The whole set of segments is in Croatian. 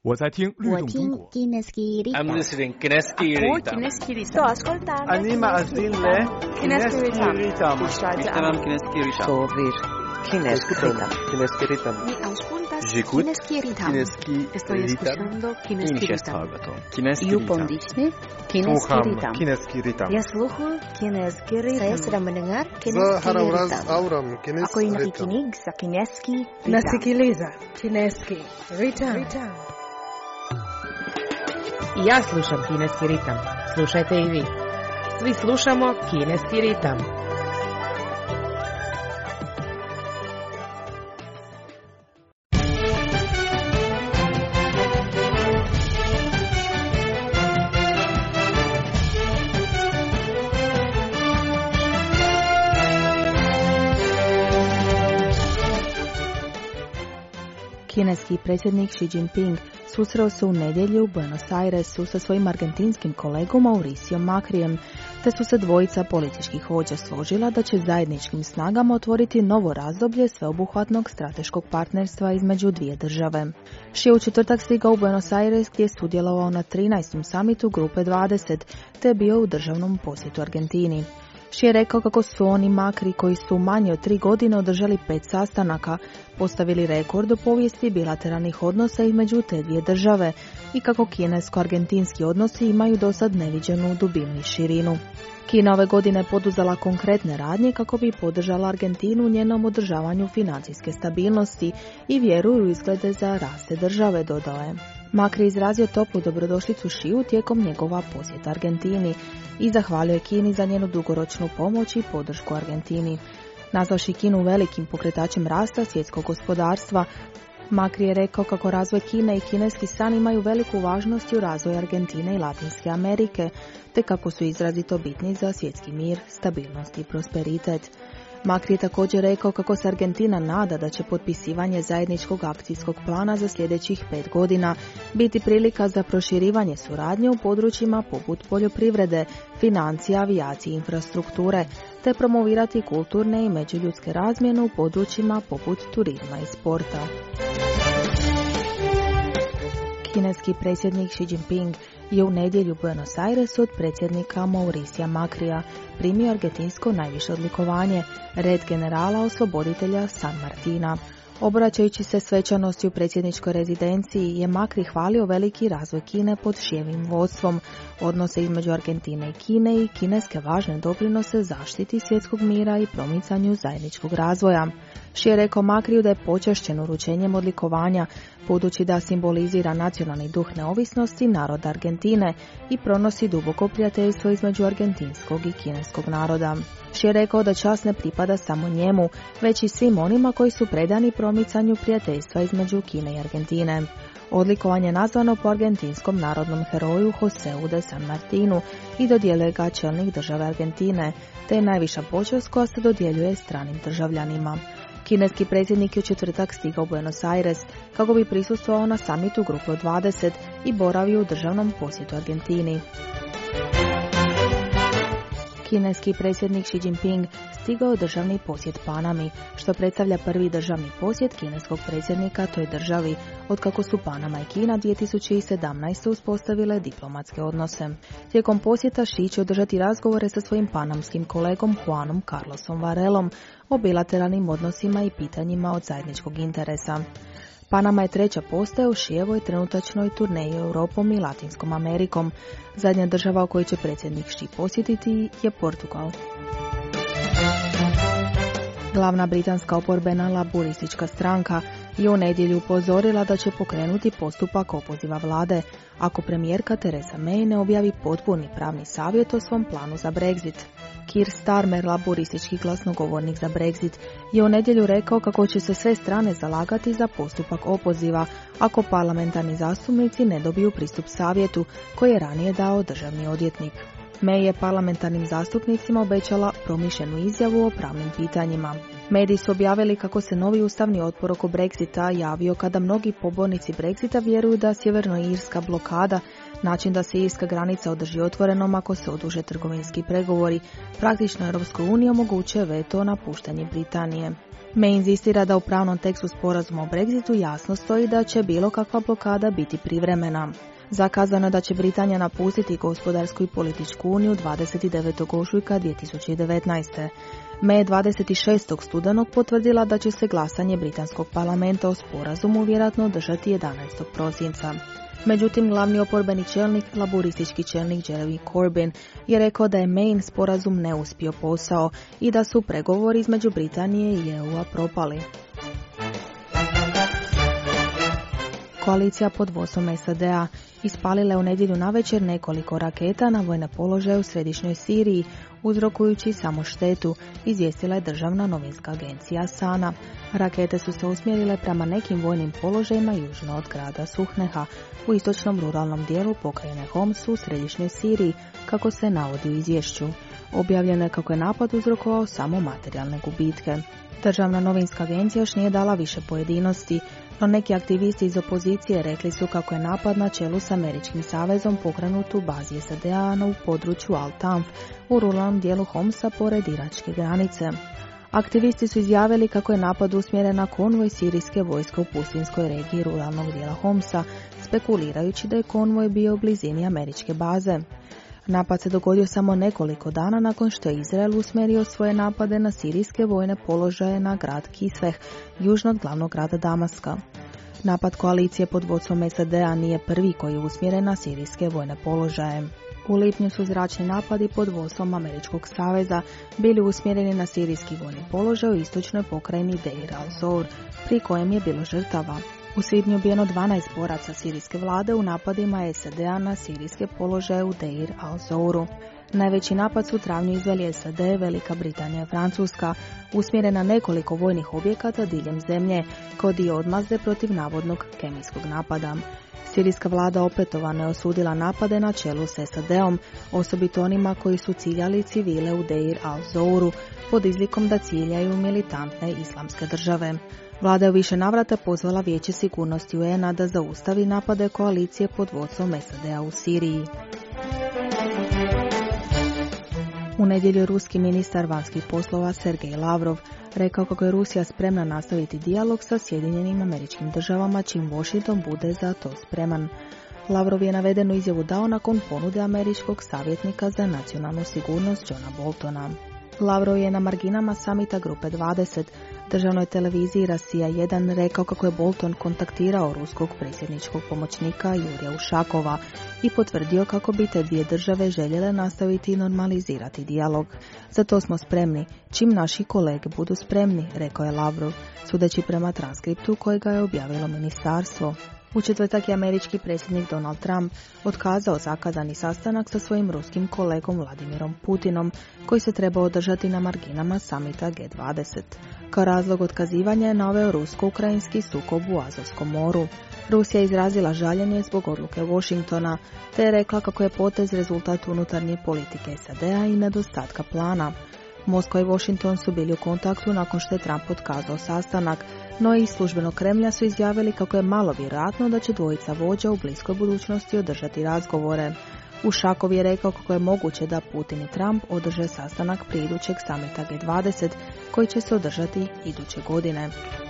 我在听律动中国。 I'm listening Kineski Ritam. Sto ascoltando. אני מאזין ל... Kineski Ritam. Ishtamam Kineski Ritam. Sovir Kineski Ritam. Kineski Ritam. Mi auscultas J'écoute Kineski Ritam. Kineski Estoy escuchando Kineski Ritam. Kineski You Ritam. pondisne Kineski Sluham Ritam. Kineski Ritam. Я слухаю Kineski Saya Ritam. sedang mendengar За Kineski Harawraz Ritam. Auram Ako Kineski yung Ritam. nakikinig sa Kineski Ritam. Nasikiliza Kineski Ritam. I ja slušam Kineski ritam. Slušajte i vi. Svi slušamo Kineski ritam. Kineski predsjednik Xi Jinping susreo se u nedjelju u Buenos Airesu sa svojim argentinskim kolegom Mauricijom Macrijem, te su se dvojica političkih vođa složila da će zajedničkim snagama otvoriti novo razdoblje sveobuhvatnog strateškog partnerstva između dvije države. Xi je u četvrtak stigao u Buenos Aires gdje je sudjelovao na 13. samitu Grupe 20, te je bio u državnom posjetu Argentini. Xi je rekao kako su oni Macri, koji su manje od 3 godine održali 5 sastanaka, postavili rekord u povijesti bilateralnih odnosa između te dvije države i kako kinesko-argentinski odnosi imaju dosad neviđenu dubinu i širinu. Kina ove godine poduzela konkretne radnje kako bi podržala Argentinu u njenom održavanju financijske stabilnosti i vjeruju u izglede za raste države, dodao je. Macri izrazio toplu dobrodošlicu Xiu tijekom njegova posjeta Argentini i zahvalio je Kini za njenu dugoročnu pomoć i podršku Argentini. Nazvavši Kinu velikim pokretačem rasta svjetskog gospodarstva, Macri je rekao kako razvoj Kine i kineski san imaju veliku važnost u razvoju Argentine i Latinske Amerike, te kako su izrazito bitni za svjetski mir, stabilnost i prosperitet. Macri je također rekao kako se Argentina nada da će potpisivanje zajedničkog akcijskog plana za sljedećih 5 godina biti prilika za proširivanje suradnje u područjima poput poljoprivrede, financija, avijacije i infrastrukture, te promovirati kulturne i međuljudske razmjene u područjima poput turizma i sporta. Kineski predsjednik Xi Jinping je u nedjelju u Buenos Airesu od predsjednika Mauricija Macrija primio argentinsko najviše odlikovanje, red generala osloboditelja San Martina. Obraćajući se svečanosti u predsjedničkoj rezidenciji je Macri hvalio veliki razvoj Kine pod Xijevim vodstvom, odnose između Argentine i Kine i kineske važne doprinose zaštiti svjetskog mira i promicanju zajedničkog razvoja. Xi je rekao Macriju da je počašćen uručenjem odlikovanja, budući da simbolizira nacionalni duh neovisnosti naroda Argentine i pronosi duboko prijateljstvo između argentinskog i kineskog naroda. Xi je rekao da čast ne pripada samo njemu, već i svim onima koji su predani promicanju prijateljstva između Kine i Argentine. Odlikovanje je nazvano po argentinskom narodnom heroju Joseu de San Martinu i dodjeljuje ga čelnik države Argentine, te je najviša počast koja se dodjeljuje stranim državljanima. Kineski predsjednik je u četvrtak stigao u Buenos Aires kako bi prisustvovao na samitu Grupe 20 i boravio u državnom posjetu Argentini. Kineski predsjednik Xi Jinping stigao je državni posjet Panami, što predstavlja prvi državni posjet kineskog predsjednika toj državi, otkako su Panama i Kina 2017. uspostavile diplomatske odnose. Tijekom posjeta Xi će održati razgovore sa svojim panamskim kolegom Juanom Carlosom Varelom o bilateralnim odnosima i pitanjima od zajedničkog interesa. Panama je treća postaja u Xijevoj trenutačnoj turneji Europom i Latinskom Amerikom. Zadnja država u kojoj će predsjednik Xi posjetiti je Portugal. Glavna britanska oporbena laburistička stranka je u nedjelju upozorila da će pokrenuti postupak opoziva vlade ako premijerka Theresa May ne objavi potpuni pravni savjet o svom planu za Brexit. Keir Starmer, laburistički glasnogovornik za Brexit, je u nedjelju rekao kako će se sve strane zalagati za postupak opoziva ako parlamentarni zastupnici ne dobiju pristup savjetu koji je ranije dao državni odvjetnik. May je parlamentarnim zastupnicima obećala promišljenu izjavu o pravnim pitanjima. Mediji su objavili kako se novi ustavni otpor oko Brexita javio kada mnogi pobornici Brexita vjeruju da sjevernoirska blokada, način da se irska granica održi otvorenom ako se oduže trgovinski pregovori, praktično Europskoj uniji omogućuje veto na puštanje Britanije. May inzistira da u pravnom tekstu sporazuma o Brexitu jasno stoji da će bilo kakva blokada biti privremena. Zakazano je da će Britanija napustiti gospodarsku i političku uniju 29. ožujka 2019. May je 26. studenog potvrdila da će se glasanje britanskog parlamenta o sporazumu vjerojatno održati 11. prosinca. Međutim, glavni oporbeni čelnik, laburistički čelnik Jeremy Corbyn, je rekao da je Mayn sporazum neuspio posao i da su pregovori između Britanije i EU-a propali. Koalicija pod vodstvom SAD-a ispalila je u nedjelju navečer nekoliko raketa na vojne položaje u središnjoj Siriji, uzrokujući samo štetu, izvijestila je državna novinska agencija SANA. Rakete su se usmjerile prema nekim vojnim položajima južno od grada Suhneha, u istočnom ruralnom dijelu pokrajine Homs u središnjoj Siriji, kako se navodi u izvješću. Objavljeno je kako je napad uzrokovao samo materijalne gubitke. Državna novinska agencija još nije dala više pojedinosti, no neki aktivisti iz opozicije rekli su kako je napad na čelu s Američkim savezom pokrenut u bazi SAD-a u području Al-Tanf u ruralnom dijelu Homsa pored iračke granice. Aktivisti su izjavili kako je napad usmjeren na konvoj sirijske vojske u pustinskoj regiji ruralnog dijela Homsa, spekulirajući da je konvoj bio u blizini američke baze. Napad se dogodio samo nekoliko dana nakon što je Izrael usmjerio svoje napade na sirijske vojne položaje na grad Kisveh, južno od glavnog grada Damaska. Napad koalicije pod vodstvom SAD-a nije prvi koji je usmjeren na sirijske vojne položaje. U lipnju su zračni napadi pod vodstvom Američkog saveza bili usmjereni na sirijski vojni položaj u istočnoj pokrajini Deir al-Zor, pri kojem je bilo žrtava. U svibnju ubijeno 12 boraca sirijske vlade u napadima SAD-a na sirijske položaje u Deir al-Zoru. Najveći napad su u travnju izveli SAD, Velika Britanija i Francuska, usmjerena nekoliko vojnih objekata diljem zemlje, kao dio odmazde protiv navodnog kemijskog napada. Sirijska vlada opetovano je osudila napade na čelu s SAD-om, osobito onima koji su ciljali civile u Deir al-Zoru, pod izlikom da ciljaju militantne islamske države. Vlada je u više navrata pozvala Vijeće sigurnosti UN-a da zaustavi napade koalicije pod vodstvom SAD-a u Siriji. U nedjelju je ruski ministar vanjskih poslova Sergej Lavrov rekao kako je Rusija spremna nastaviti dijalog sa Sjedinjenim Američkim Državama čim Washington bude za to spreman. Lavrov je navedenu izjavu dao nakon ponude američkog savjetnika za nacionalnu sigurnost Johna Boltona. Lavrov je na marginama samita Grupe 20 državnoj televiziji Rasija 1 rekao kako je Bolton kontaktirao ruskog predsjedničkog pomoćnika Jurija Ušakova i potvrdio kako bi te dvije države željele nastaviti i normalizirati dijalog. Za to smo spremni, čim naši kolege budu spremni, rekao je Lavrov, sudeći prema transkriptu kojega je objavilo ministarstvo. U četvrtak je američki predsjednik Donald Trump otkazao zakazani sastanak sa svojim ruskim kolegom Vladimirom Putinom, koji se treba održati na marginama samita G20. Kao razlog otkazivanja je naveo rusko-ukrajinski sukob u Azovskom moru. Rusija je izrazila žaljenje zbog odluke Washingtona, te je rekla kako je potez rezultat unutarnje politike SAD-a i nedostatka plana. Moskva i Washington su bili u kontaktu nakon što je Trump otkazao sastanak, no iz službenog Kremlja su izjavili kako je malo vjerojatno da će dvojica vođa u bliskoj budućnosti održati razgovore. Ušakov je rekao kako je moguće da Putin i Trump održe sastanak prije idućeg samita G20, koji će se održati iduće godine.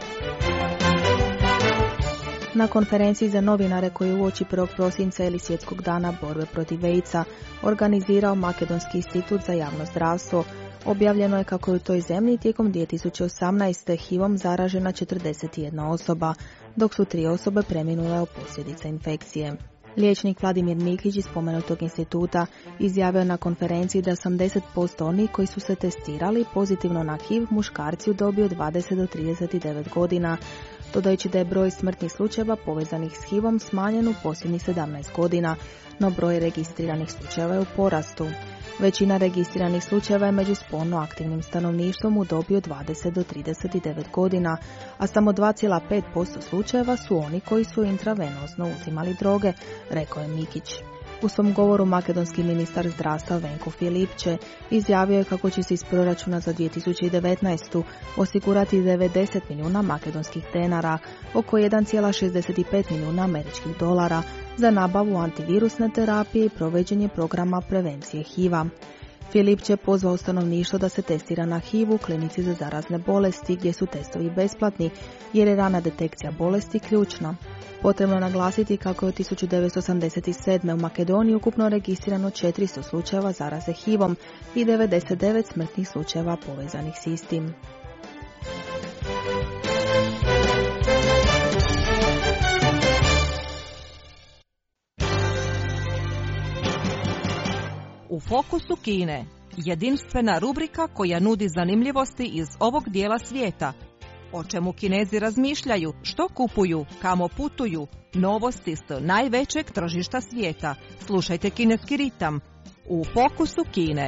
Na konferenciji za novinare koji je uoči 1. prosinca ili Svjetskog dana borbe protiv AIDS-a organizirao Makedonski institut za javno zdravstvo, objavljeno je kako je u toj zemlji tijekom 2018. HIV-om zaražena 41 osoba, dok su 3 osobe preminule od posljedica infekcije. Liječnik Vladimir Mikić iz spomenutog instituta izjavio na konferenciji da 80% onih koji su se testirali pozitivno na HIV muškarci u dobi od 20 do 39 godina, dodajući da je broj smrtnih slučajeva povezanih s HIV-om smanjen u posljednjih 17 godina, no broj registriranih slučajeva je u porastu. Većina registriranih slučajeva je među spolno aktivnim stanovništvom u dobi od 20 do 39 godina, a samo 2,5% slučajeva su oni koji su intravenozno uzimali droge, rekao je Mikić. U svom govoru makedonski ministar zdravstva Venko Filipče izjavio je kako će se iz proračuna za 2019. osigurati 90 milijuna makedonskih denara, oko 1,65 milijuna američkih dolara, za nabavu antivirusne terapije i provođenje programa prevencije HIV-a. Filipče je pozvao stanovništvo da se testira na HIV u klinici za zarazne bolesti gdje su testovi besplatni jer je rana detekcija bolesti ključna. Potrebno je naglasiti kako je od 1987. u Makedoniji ukupno registrirano 400 slučajeva zaraze HIV-om i 99 smrtnih slučajeva povezanih s istim. U fokusu Kine, jedinstvena rubrika koja nudi zanimljivosti iz ovog dijela svijeta. O čemu Kinezi razmišljaju, što kupuju, kamo putuju, novosti s najvećeg tržišta svijeta. Slušajte Kineski ritam u fokusu Kine.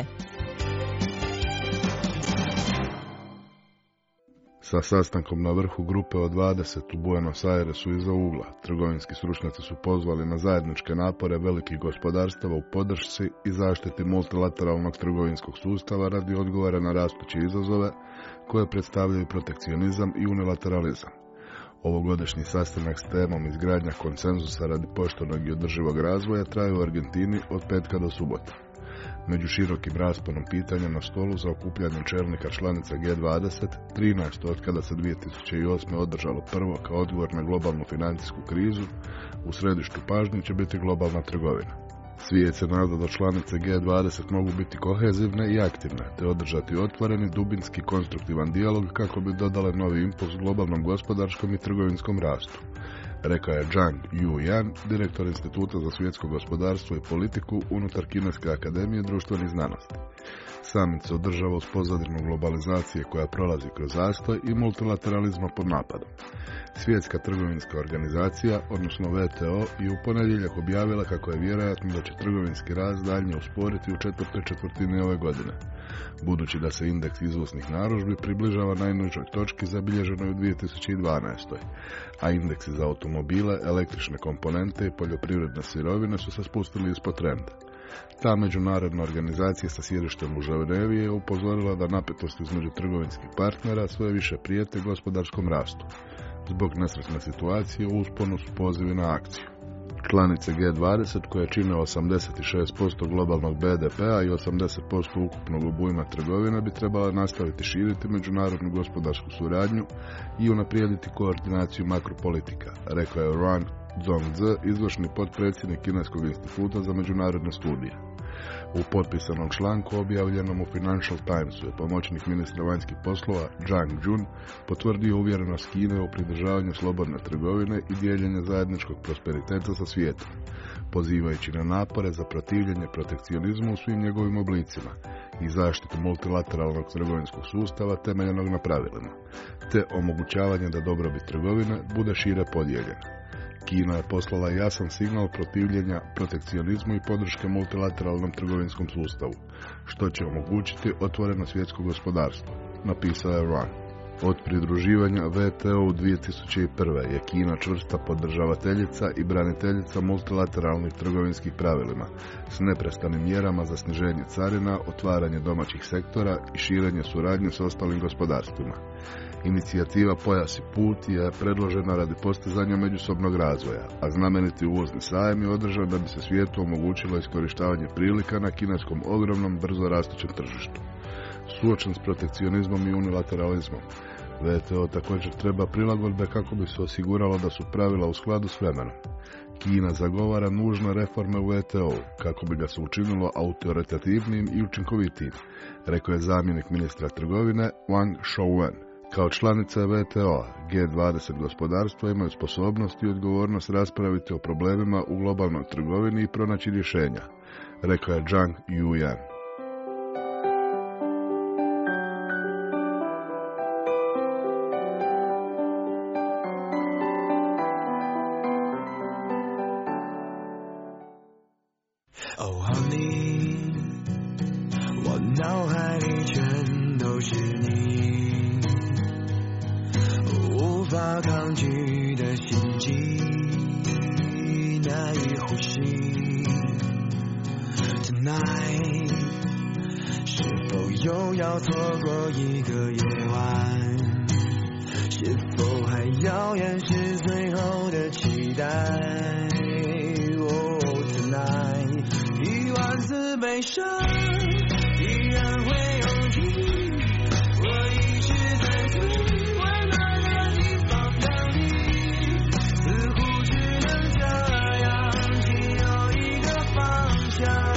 Sa sastankom na vrhu grupe od 20 u Buenos Airesu iza ugla, trgovinski stručnjaci su pozvali na zajedničke napore velikih gospodarstava u podršci i zaštiti multilateralnog trgovinskog sustava radi odgovora na rastuće izazove koje predstavljaju protekcionizam i unilateralizam. Ovogodišnji sastanak s temom izgradnja konsenzusa radi poštenog i održivog razvoja traje u Argentini od petka do subote. Među širokim rasponom pitanja na stolu za okupljanje čelnika članica G20, 13 od kada se 2008. održalo prvo kao odgovor na globalnu financijsku krizu, u središtu pažnje će biti globalna trgovina. Svijet se nada da članice G20 mogu biti kohezivne i aktivne, te održati otvoreni, dubinski, konstruktivan dijalog kako bi dodale novi impuls globalnom gospodarskom i trgovinskom rastu, rekao je Zhang Yuyan, direktor Instituta za svjetsko gospodarstvo i politiku unutar Kineske akademije društvenih znanosti. Samit se održava uz pozadinu globalizacije koja prolazi kroz zastoj i multilateralizma pod napadom. Svjetska trgovinska organizacija, odnosno WTO, je u ponedjeljak objavila kako je vjerojatno da će trgovinski rast daljnje usporiti u četvrtoj četvrtini ove godine, budući da se indeks izvoznih narudžbi približava najnižoj točki zabilježenoj u 2012. A indeksi za automobile, električne komponente i poljoprivredne sirovine su se spustili ispod trenda. Ta međunarodna organizacija sa sjedištem u Ženevi je upozorila da napetosti između trgovinskih partnera sve više prijete gospodarskom rastu. Zbog nesretne situacije u usponu su pozivi na akciju. Članice G20, koje čine 86% globalnog BDP-a i 80% ukupnog obujma trgovine, bi trebala nastaviti širiti međunarodnu gospodarsku suradnju i unaprijediti koordinaciju makropolitika, rekao je Ran Zhongzi, izvršni potpredsjednik Kineskog instituta za međunarodne studije. U potpisanom članku objavljenom u Financial Timesu je pomoćnik ministra vanjskih poslova Zhang Jun potvrdio uvjerenost Kine u pridržavanju slobodne trgovine i dijeljenja zajedničkog prosperiteta sa svijetom, pozivajući na napore za protivljenje protekcionizmu u svim njegovim oblicima i zaštitu multilateralnog trgovinskog sustava temeljenog na pravilima, te omogućavanje da dobrobit trgovine bude šire podijeljena. Kina je poslala jasan signal protivljenja protekcionizmu i podrške multilateralnom trgovinskom sustavu, što će omogućiti otvoreno svjetsko gospodarstvo, napisao je Ran. Od pridruživanja WTO u 2001. je Kina čvrsta podržavateljica i braniteljica multilateralnih trgovinskih pravilima, s neprestanim mjerama za sniženje carina, otvaranje domaćih sektora i širenje suradnje s ostalim gospodarstvima. Inicijativa Pojas i put je predložena radi postizanja međusobnog razvoja, a znameniti uvozni sajam je održan da bi se svijetu omogućilo iskorištavanje prilika na kineskom ogromnom, brzo rastućem tržištu. Suočen s protekcionizmom i unilateralizmom, WTO također treba prilagodbe kako bi se osiguralo da su pravila u skladu s vremenom. Kina zagovara nužne reforme u WTO kako bi ga se učinilo autoritativnim i učinkovitijim, rekao je zamjenik ministra trgovine Wang Shouwen. Kao članice WTO-a, G20 gospodarstva imaju sposobnost i odgovornost raspraviti o problemima u globalnoj trgovini i pronaći rješenja, rekao je Zhang Yuyan. Oh honey， 我脑海里全都是你，无法抗拒的心悸，难以呼吸。 tonight， 是否又要错过一个夜晚？是否还要掩饰最后的期待？ Oh tonight， 10000次悲伤依然会有你，我一直在最温暖的地方等你，似乎只能这样，仅有一个方向。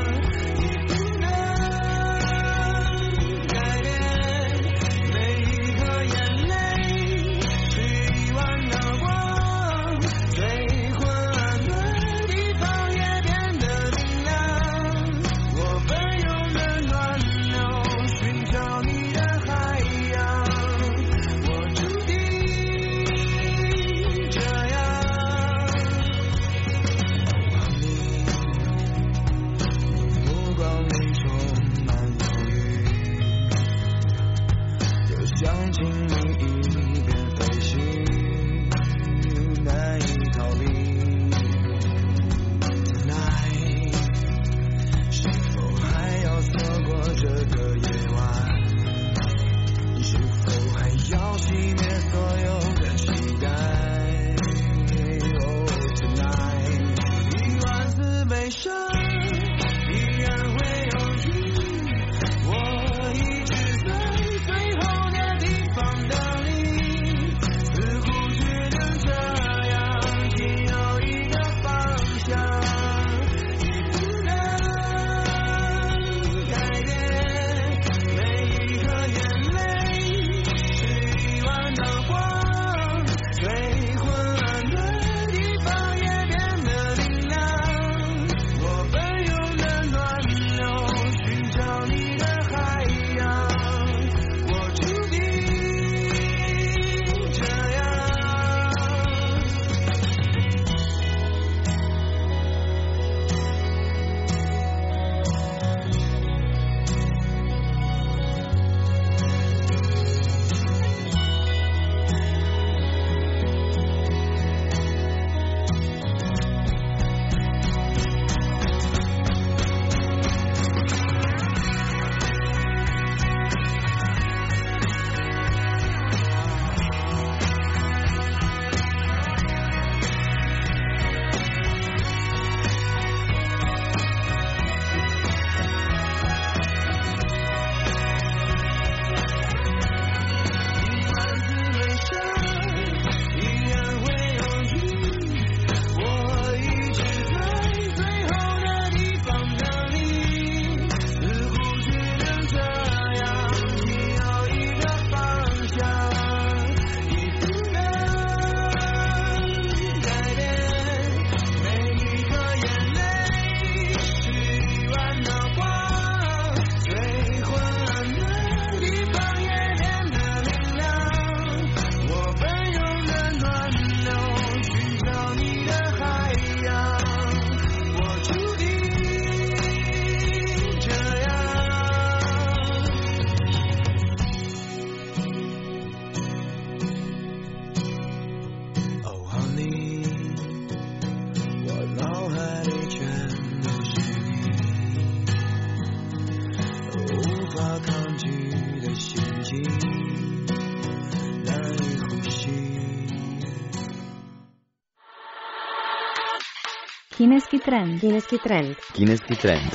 Kineski trend. Kineski trend. Kineski trend.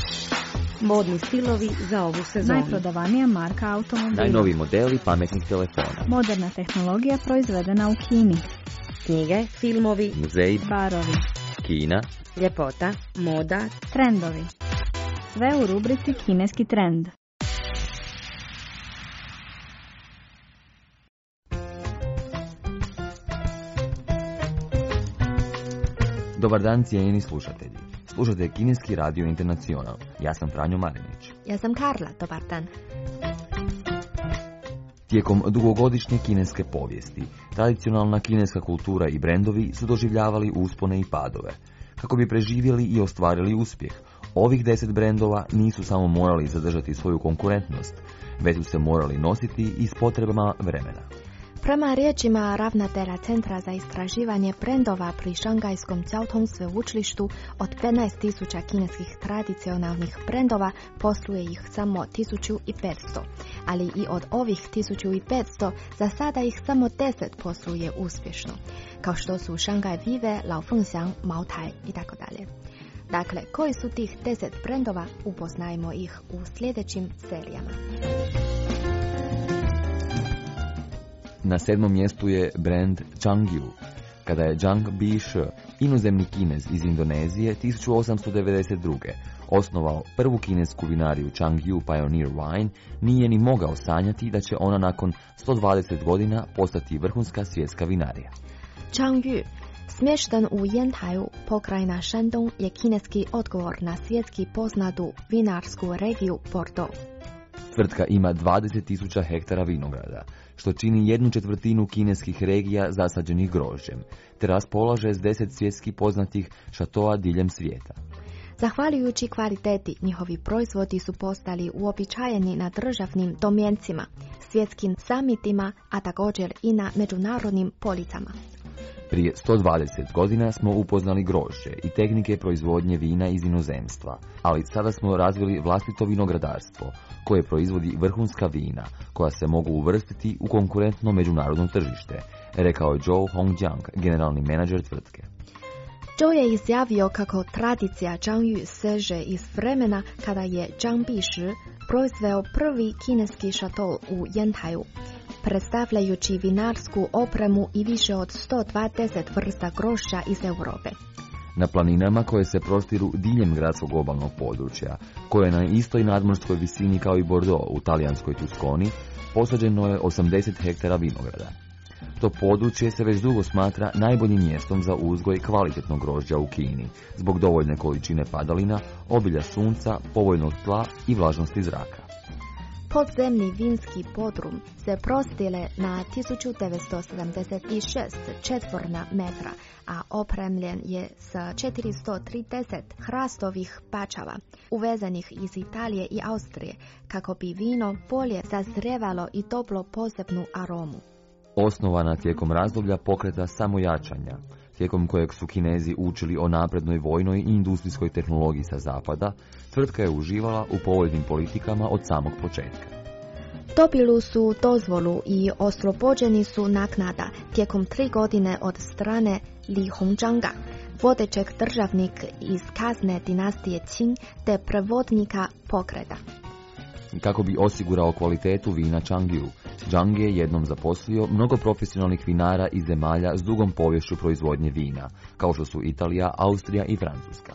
Modni stilovi za ovu sezonu. Najprodavanija marka automobila. Najnoviji modeli pametnih telefona. Moderna tehnologija proizvedena u Kini. Knjige, filmovi, muzeji, barovi, Kina, ljepota, moda, trendovi. Sve u rubrici Kineski trend. Dobar dan, cijenjeni slušatelji. Slušate Kineski radio Internacional. Ja sam Franjo Marinić. Ja sam Karla, dobar dan. Tijekom dugogodišnje kineske povijesti, tradicionalna kineska kultura i brendovi su doživljavali uspone i padove. Kako bi preživjeli i ostvarili uspjeh, ovih 10 brendova nisu samo morali zadržati svoju konkurentnost, već su se morali nositi i s potrebama vremena. Prema riječima ravnatelja Centra za istraživanje brendova pri Šangajskom Jiaotong sveučilištu, od 15.000 kineskih tradicionalnih brendova posluje ih samo 1500, ali i od ovih 1500 za sada ih samo 10 posluje uspješno, kao što su Shanghai Vive, Lao Fengxiang, Mao Tai itd. Dakle, koji su tih 10 brendova, upoznajmo ih u sljedećim serijama. Na 7. mjestu je brand Changyu. Kada je Zhang Bishi, inozemni Kinez iz Indonezije, 1892. osnovao prvu kinesku vinariju Changyu Pioneer Wine, nije ni mogao sanjati da će ona nakon 120 godina postati vrhunska svjetska vinarija. Changyu, smješten u Yantaju, pokrajina Shandong, je kineski odgovor na svjetski poznatu vinarsku regiju Bordeaux. Tvrtka ima 20.000 hektara vinograda, što čini 1/4 kineskih regija zasađenih grožđem, te raspolaže s 10 svjetski poznatih šatoa diljem svijeta. Zahvaljujući kvaliteti, njihovi proizvodi su postali uobičajeni na državnim domjencima, svjetskim samitima, a također i na međunarodnim policama. Prije 120 godina smo upoznali grožđe i tehnike proizvodnje vina iz inozemstva, ali sada smo razvili vlastito vinogradarstvo, koje proizvodi vrhunska vina, koja se mogu uvrstiti u konkurentno međunarodno tržište, rekao je Zhou Hongjiang, generalni menadžer tvrtke. Zhou je izjavio kako tradicija Changyu seže iz vremena kada je Zhang Bishi proizveo prvi kineski šatol u Yantaju, predstavljajući vinarsku opremu i više od 120 vrsta grožđa iz Europe. Na planinama koje se prostiru diljem gradskog obalnog područja, koje je na istoj nadmorskoj visini kao i Bordeaux u talijanskoj Tuskoni, posađeno je 80 hektara vinograda. To područje se već dugo smatra najboljim mjestom za uzgoj kvalitetnog grožđa u Kini, zbog dovoljne količine padalina, obilja sunca, povoljnog tla i vlažnosti zraka. Podzemni vinski podrum se prostire na 1976 četvorna metra, a opremljen je sa 430 hrastovih pačava, uvezenih iz Italije i Austrije, kako bi vino bolje sazrijevalo i dobilo posebnu aromu. Osnovana tijekom razdoblja pokreta samojačanja, tijekom kojeg su Kinezi učili o naprednoj vojnoj i industrijskoj tehnologiji sa zapada, tvrtka je uživala u povoljnim politikama od samog početka. Dobili su dozvolu i oslobođeni su naknada tijekom 3 godine od strane Li Hongzhanga, vodećeg državnika iz kasne dinastije Qing te prevodnika pokreta. Kako bi osigurao kvalitetu vina Changyu, Zhang je jednom zaposlio mnogo profesionalnih vinara iz zemalja s dugom poviješću proizvodnje vina, kao što su Italija, Austrija i Francuska.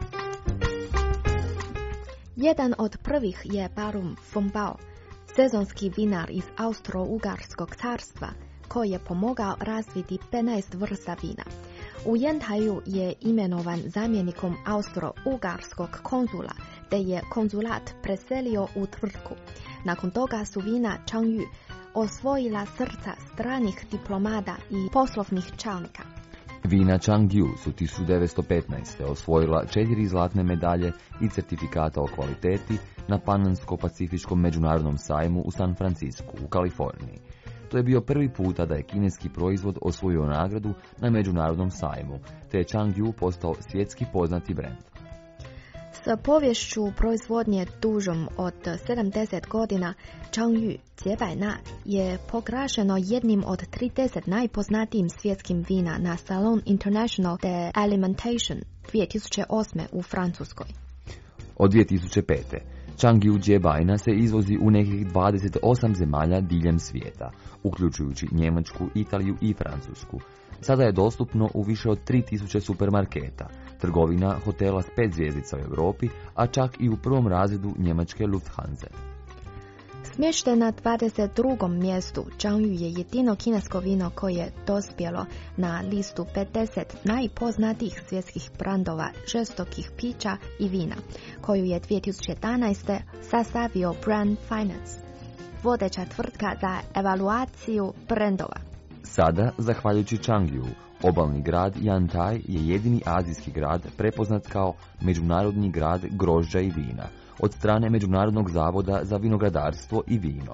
Jedan od prvih je Barum Fongbao, sezonski vinar iz Austro-Ugarskog carstva, koji je pomogao razviti 15 vrsta vina. U Yantaju je imenovan zamjenikom Austro-Ugarskog konzula, te je konzulat preselio u tvrtku. Nakon toga su vina Changyu osvojila srca stranih diplomata i poslovnih čelnika. Vina Changyu su 1915. osvojila 4 zlatne medalje i certifikata o kvaliteti na Panamsko-pacifičkom međunarodnom sajmu u San Francisku, u Kaliforniji. To je bio prvi puta da je kineski proizvod osvojio nagradu na međunarodnom sajmu, te je Changyu postao svjetski poznati brend. S poviješću proizvodnje dužom od 70 godina, Changyu Jiebaina je proglašeno jednim od 30 najpoznatijim svjetskim vina na Salon International de Alimentation 2008. u Francuskoj. Od 2005. Changyu Jiebaina se izvozi u nekih 28 zemalja diljem svijeta, uključujući Njemačku, Italiju i Francusku. Sada je dostupno u više od 3000 supermarketa, trgovina, hotela s 5 zvjezdica u Europi, a čak i u prvom razredu njemačke Lufthansa. Smješten na 22. mjestu, Changyu je jedino kinesko vino koje je dospjelo na listu 50 najpoznatijih svjetskih brandova žestokih pića i vina, koju je 2011. sastavio Brand Finance, vodeća tvrtka za evaluaciju brandova. Sada, zahvaljujući Changyu, obalni grad Yantai je jedini azijski grad prepoznat kao međunarodni grad grožđa i vina od strane Međunarodnog zavoda za vinogradarstvo i vino.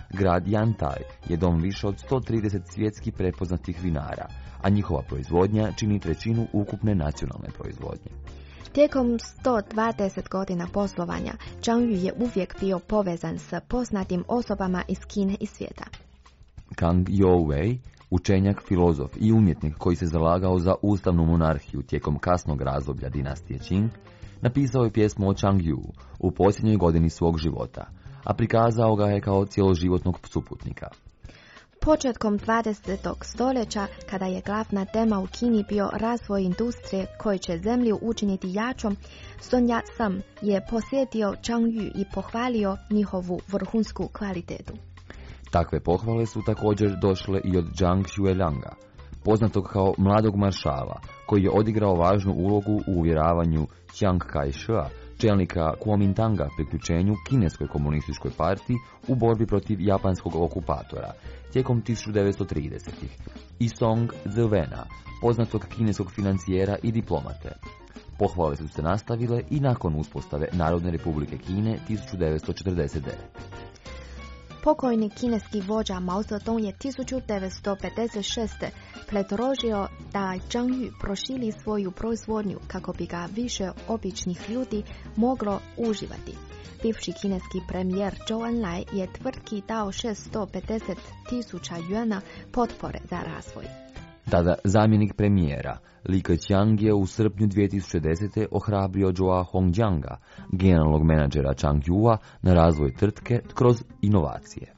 grad Yantai je dom više od 130 svjetski prepoznatih vinara, a njihova proizvodnja čini trećinu ukupne nacionalne proizvodnje. Tijekom 120 godina poslovanja, Zhang Yu je uvijek bio povezan s poznatim osobama iz Kine i svijeta. Kang Youwei, učenjak, filozof i umjetnik koji se zalagao za ustavnu monarhiju tijekom kasnog razdoblja dinastije Qing, napisao je pjesmu o Zhang Yu u posljednjoj godini svog života, a prikazao ga je kao cjeloživotnog suputnika. Početkom 20. stoljeća, kada je glavna tema u Kini bio razvoj industrije koji će zemlju učiniti jačom, Sun Yat-sen je posjetio Zhang Yu i pohvalio njihovu vrhunsku kvalitetu. Takve pohvale su također došle i od Zhang Xuelianga, poznatog kao mladog maršala, koji je odigrao važnu ulogu u uvjeravanju Chiang Kai-sheka, čelnika Kuomintanga, priključenju kineskoj komunističkoj partiji u borbi protiv japanskog okupatora tijekom 1930-ih, i Song Zewena, poznatog kineskog financijera i diplomate. Pohvale su se nastavile i nakon uspostave Narodne republike Kine 1949. Pokojni kineski vođa Mao Zedong je 1956. predložio da Zhang Yu proširi svoju proizvodnju kako bi ga više običnih ljudi moglo uživati. Bivši kineski premijer Zhou Enlai je tvrtki dao 650.000 juana potpore za razvoj. Tada zamjenik premijera Li Keqiang je u srpnju 2010. ohrabrio Zhou Hongjianga, generalnog menadžera Zhang Yua, na razvoj tvrtke kroz inovacije.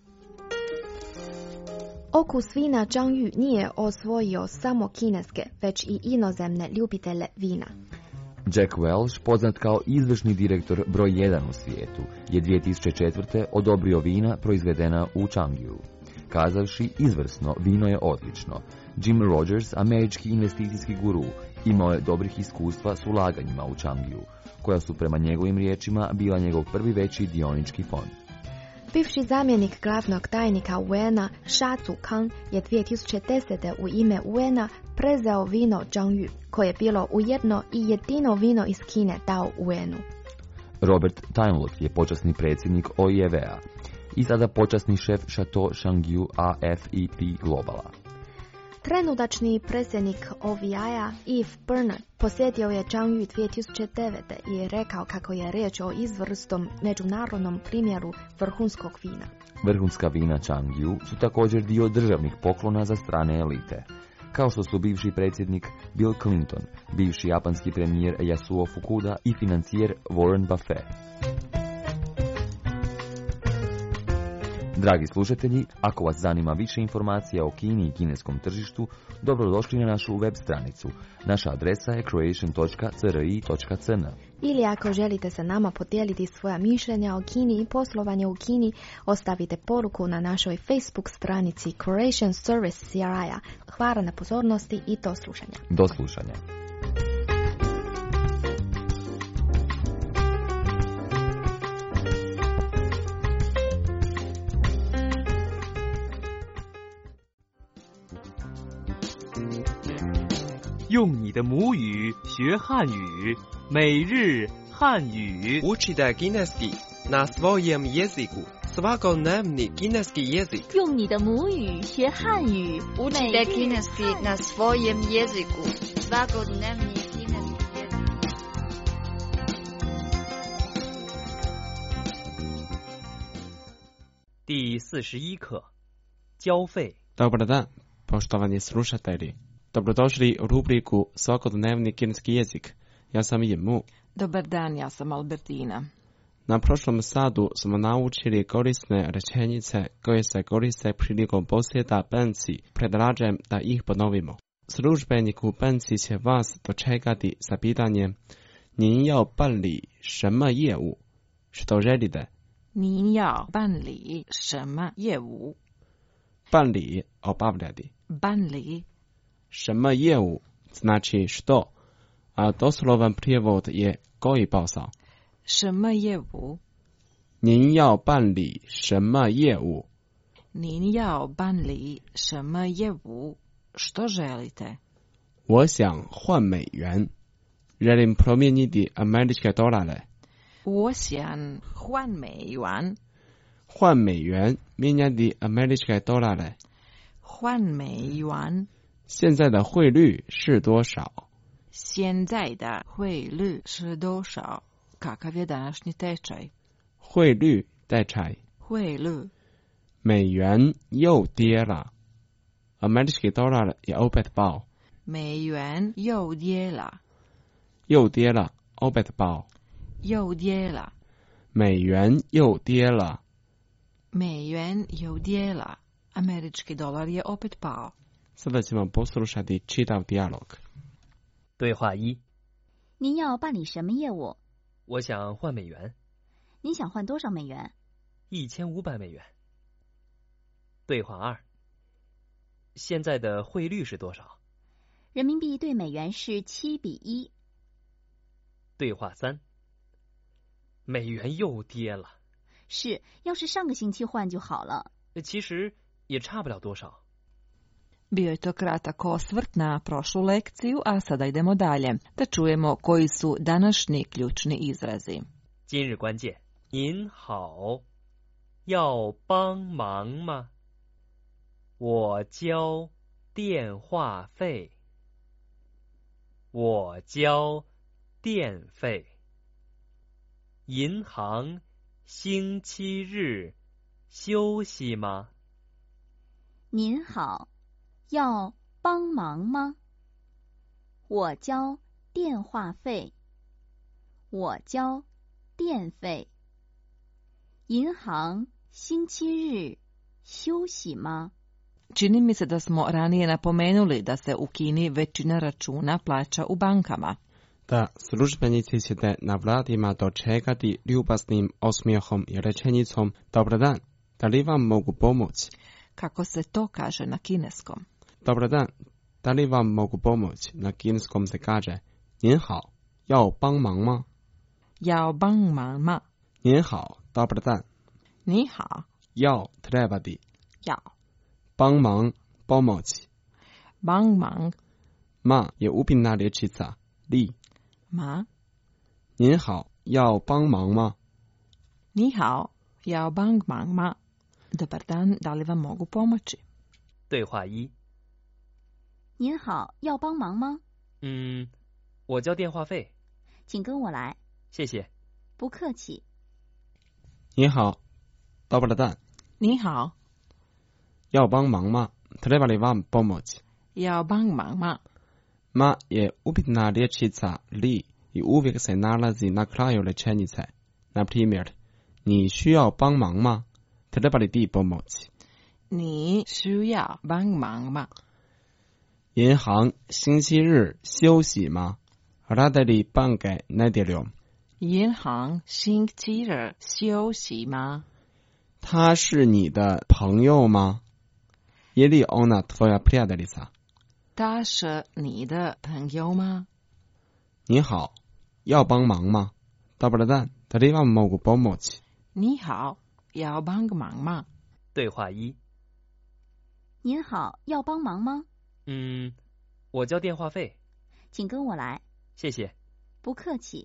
Okus vina Zhang Yu nije osvojio samo kineske, već i inozemne ljubitelje vina. Jack Welch, poznat kao izvršni direktor broj 1 u svijetu, je 2004. odobrio vina proizvedena u Changiu, kazavši izvrsno, vino je odlično. Jim Rogers, američki investicijski guru, imao je dobrih iskustva s ulaganjima u Changiu, koja su prema njegovim riječima bila njegov prvi veći dionički fond. Bivši zamjenik glavnog tajnika UN-a Sha Zukang je 2010. u ime UN-a prezeo vino Zhang Yu, koje je bilo ujedno i jedino vino iz Kine dao UN-u. Robert Steinlock je počasni predsjednik OIV-a i sada počasni šef Chateau Changiu AFEP Globala. Trenutačni predsjednik OVI-a Yves Bernard posjetio je Zhang Yu 2009. i rekao kako je riječ o izvrsnom međunarodnom primjeru vrhunskog vina. Vrhunska vina Zhang Yu su također dio državnih poklona za strane elite, kao što su bivši predsjednik Bill Clinton, bivši japanski premijer Yasuo Fukuda i financijer Warren Buffett. Dragi slušatelji, ako vas zanima više informacija o Kini i kineskom tržištu, dobrodošli na našu web stranicu. Naša adresa je croatian.cri.cn. Ili ako želite sa nama podijeliti svoja mišljenja o Kini i poslovanje u Kini, ostavite poruku na našoj Facebook stranici Croatian Service CRI-a. Hvala na pozornosti i do slušanja. Do slušanja. 用你的母语学汉语，每日汉语。 Učite kineski na svojem jeziku. Svakodnevni kineski jezik. 用你的母语学汉语， Učite kineski na svojem jeziku. Svakodnevni kineski jezik. 第41课，交费。 Dobar dan, poštovani slušatelji. Dobrodošli u rubriku Svakodnevni kineski jezik. Ja sam Jimu. Dobar dan, ja sam Albertina. Na prošlom satu smo naučili korisne rečenice koje se koriste prilikom posjeta banci. Predlažem da ih ponovimo. Službenik u banci će vas dočekati sa pitanjem: 您要办理什么业务? Što želite? 您要办理什么业务? 办理 obavljati. 办理什么业务 znači što, a doslovan prijevod je koji posao. 什么业务? 您要办理什么业务? 您要办理什么业务? Što želite? 我想换美元. Želim promijeniti američke dolare. 我想换美元. 换美元 mijenjati američke dolare。 换美元。 现在的汇率是多少？ 现在的汇率是多少？ Kakav je današnji tečaj? 汇率tečaj。 汇率。 美元又跌了。Američki dolar je opet pao。 美元又跌了。 又跌了 opet pao。 又跌了。 美元又跌了。 美元又跌了。Američki dolar je opet pao。 Sada ćemo poslušati čitav dijalog。 对话一： 您要办理什么业务？ 我想换美元。 您想换多少美元 ？1500美元。对话二：现在的汇率是多少？ 人民币对美元是7:1。 对话三：美元又跌了。 是，要是上个星期换就好了。 其实也差不了多少。 Bio je to kratak osvrt na prošlu lekciju, a sada idemo dalje, da čujemo koji su današnji ključni izrazi. 今日关键：您好，要帮忙吗？我交电话费。我交电费。银行星期日休息吗？ 您好。要帮忙吗？我交电话费。我交电费。银行星期日休息吗？ Čini mi se da smo ranije napomenuli da se u Kini većina računa plaća u bankama. Da, službenici ćete na vratima dočekati ljubaznim osmijehom i rečenicom Dobar dan, da li vam mogu pomoći? Kako se to kaže na kineskom? Dobar dan, da li vam mogu pomoći? Na kineskom se kaže 您好，要帮忙吗？ 要帮忙吗？ 您好，dobar dan。 你好， 要 trebati。 要帮忙 pomoći。 帮忙 ma je upitna rječica li。 吗？ 您好，要帮忙吗？ 你好，要帮忙吗？ Dobar dan, da li vam mogu pomoći? 对话一： 您好，要帮忙吗？ 我交电话费。 请跟我来。 谢谢。 不客气。 你好，dobar dan。 你好。 要帮忙吗？treba li vam pomoći？ 要帮忙吗？ Ma je upitna rječica li i uvijek se nalazi na kraju rečenice. Na primjer, 你需要帮忙吗？treba li ti pomoći？ 你需要帮忙吗？ 银行星期日休息吗？Rade li banke nedjeljom？ 银行星期日休息吗？ 他是你的朋友吗？ Je li ona tvoja prijateljica？ 他是你的朋友吗？ 你好，要帮忙吗？ Dobar dan, da li vam mogu pomoći？ 你好，要帮个忙吗？ 对话一： 您好，要帮忙吗？ 我交电话费。 请跟我来。 谢谢。 不客气。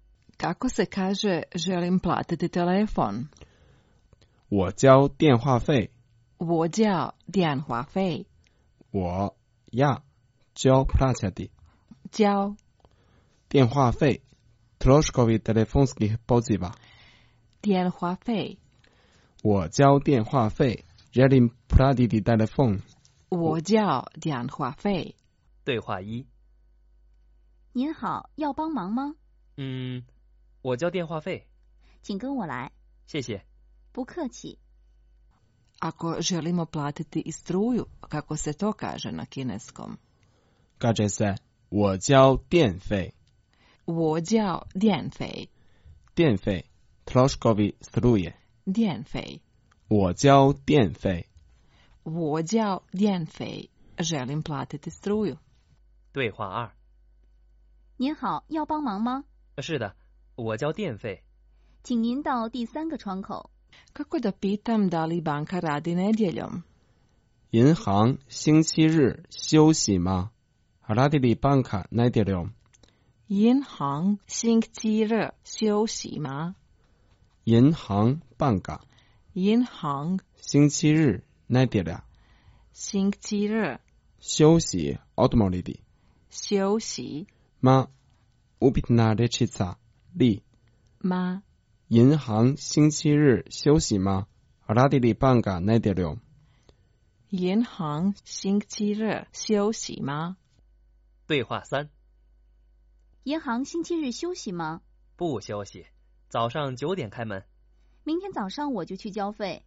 Kako se kaže želim platiti telefon？ 我交电话费。 我交电话费。 我要交 plaćati。 交电话费 troškovi telefonskih poziva。 电话费。 我交电话费 želim platiti telefon。 我交电话费。 对话一： 您好，要帮忙吗？ 我交电话费。 请跟我来。 谢谢。 不客气。 Ako želimo platiti i struju, kako se to kaže na kineskom? Kaže se 我交电费。 我交电费。 电费 troškovi struje。 电费。 我交电费。 我交电费。Želim platiti struju。 对话二： 您好，要帮忙吗？ 是的，我交电费。 请您到第3个窗口。 Kako da pitam da li banka radi nedjeljom? 银行星期日休息吗？ Radi li banka nedjeljom？ 银行星期日休息吗？ 银行banka。 银行星期日 неделя 星期日休息 odmoriti 休息 마 우빛나 레치사 리 吗银行星期日休息吗 라디리 빵가 네데료 银行星期日休息吗？ 对话3。 银行星期日休息吗？ 不休息，早上9点开门。 明天早上我就去交费。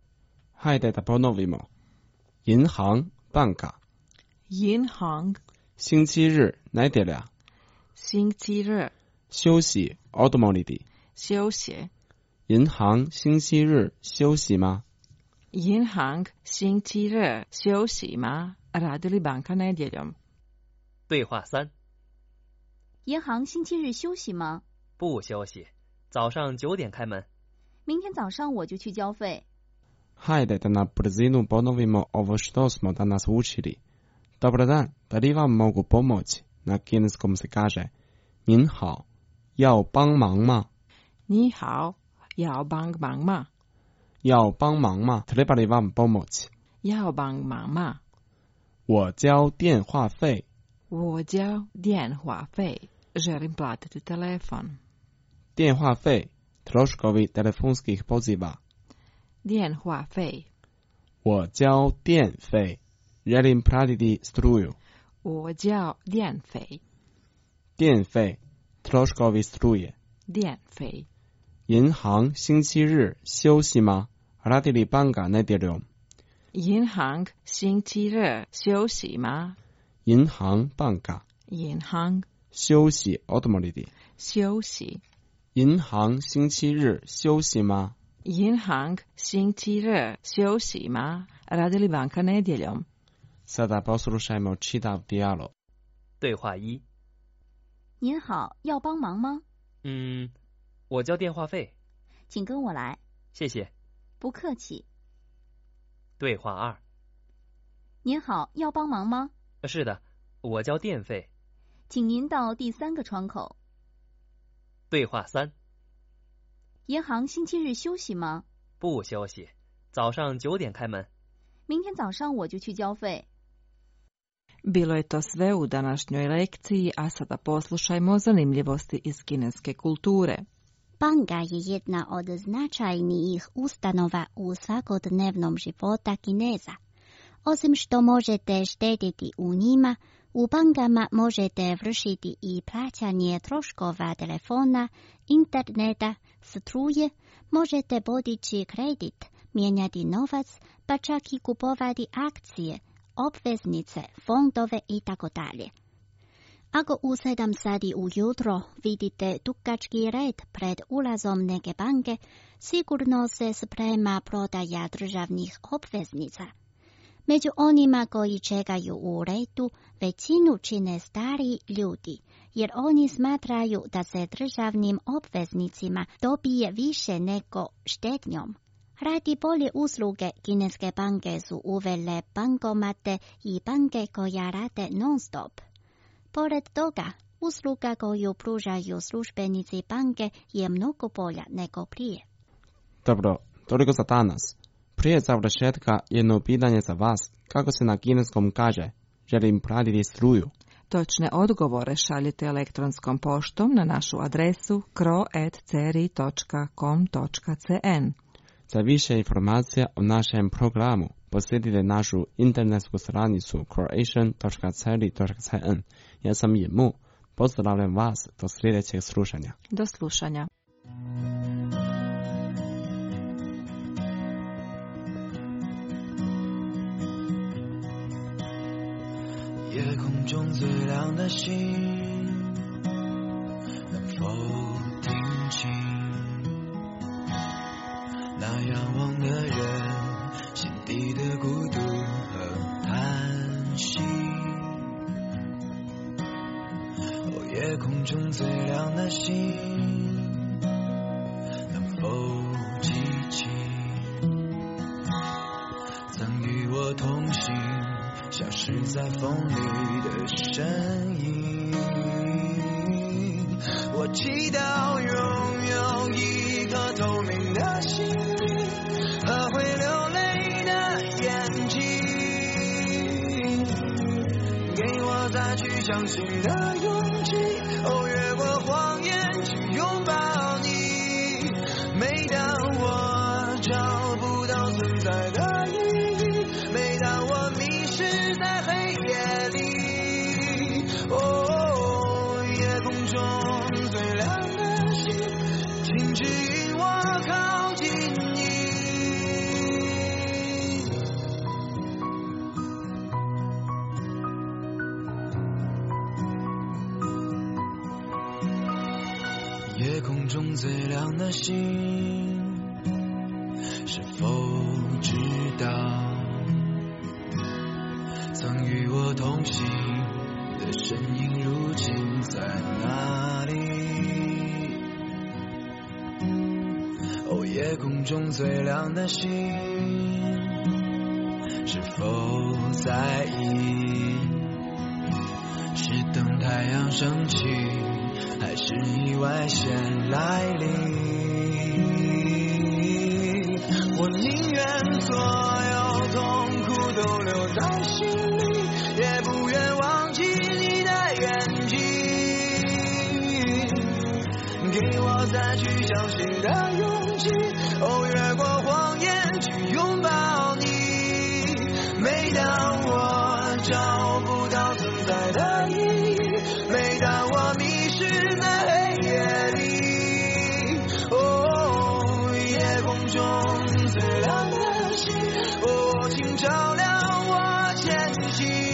하이데다 보노비모 银行 빵가 银行星期日 네데랴 星期日休息 odmoriti 休息。 银行星期日休息吗？ 银行星期日休息吗？Radi li banka nedjeljom? 对话3。 银行星期日休息吗？ 不休息，早上9点开门。 明天早上我就去交费。 Hajdete na brzinu ponovimo ovo što smo danas učili. Dobar dan, da li vam mogu pomoći? Na kineskom se kaže 您好，要帮忙吗？ 你好，要帮忙吗？ 要帮忙吗？treba li vam pomoći？ 要帮忙吗？ 我交电话费。 我交电话费。Želim platiti telefon. 电话费 troškovi telefonskih poziva. 电话费。 我交电费 želim platiti struju. 我交电费。 电费 troškovi struje. 电费。 银行星期日休息吗？ Radi li banka nedjeljom? 银行星期日休息吗？ 银行 banka 银行休息 odmoriti 休息。 银行星期日休息吗？ 银行星期日休息吗？ Radi li banka nedjeljom? Sada poslušajmo čitav dijalog. 对话1。 您好，要帮忙吗？ 我交电话费。 请跟我来。 谢谢。 不客气。 对话2。 您好，要帮忙吗？ 是的，我交电费。 请您到第3个窗口。 对话3。 银行星期日休息吗？ 不休息，早上9点开门。 明天早上我就去交费。 Bilo je to sve u današnjoj lekciji, a sada poslušajmo zanimljivosti iz kineske kulture. Banka je jedna od značajnijih ustanova u svakodnevnom života Kineza. Osim što možete štediti u njima, u bankama možete vršiti i plaćanje troškova telefona, interneta, struje, možete podići kredit, mijenjati novac, pa čak i kupovati akcije, obveznice, fondove itd. Ako u 7 sati ujutro vidite dugački red pred ulazom neke banke, sigurno se sprema prodaja državnih obveznica. Među onima koji čekaju u redu, većinu čine stariji ljudi, jer oni smatraju da se državnim obveznicima dobije više nego štednjom. Radi bolje usluge, kineske banke su uvele bankomate i banke koja rade non-stop. Pored toga, usluga koju pružaju službenici banke je mnogo bolja nego prije. Dobro, toliko za danas. Prije završetka jedno pitanje za vas. Kako se na kineskom kaže? Želim platiti struju. Točne odgovore šaljite elektronskom poštom na našu adresu kro@ceri.com.cn. Za više informacija o našem programu posjetite našu internetsku stranicu croatian.ceri.cn. Ja sam Jemu. Pozdravljam vas do sljedećeg slušanja. Do slušanja. 夜空中最亮的星，能否听清那仰望的人心底的孤独和叹息？哦，夜空中最亮的星，能否记起曾与我同行消失在风里的身影？我祈祷拥有一颗透明的心灵，和相信的勇气，哦，越过谎言去拥抱你。每当我找不到存在的意义，每当我迷失在黑夜里，哦，夜空中最亮的星，请指引我靠近你。夜空中最亮的星，是否知道曾与我同行的身影如今在哪里？哦，夜空中最亮的星，是否在意？是等太阳升起，还是意外先来临？我宁愿所有痛苦都留在心里，也不愿忘记你的眼睛。给我再去相信的勇气，哦，越过谎言去拥抱你。每当我找不到存在的意义，每当我迷失在黑夜里，哦，夜空中最亮的星，哦，请照亮我前行。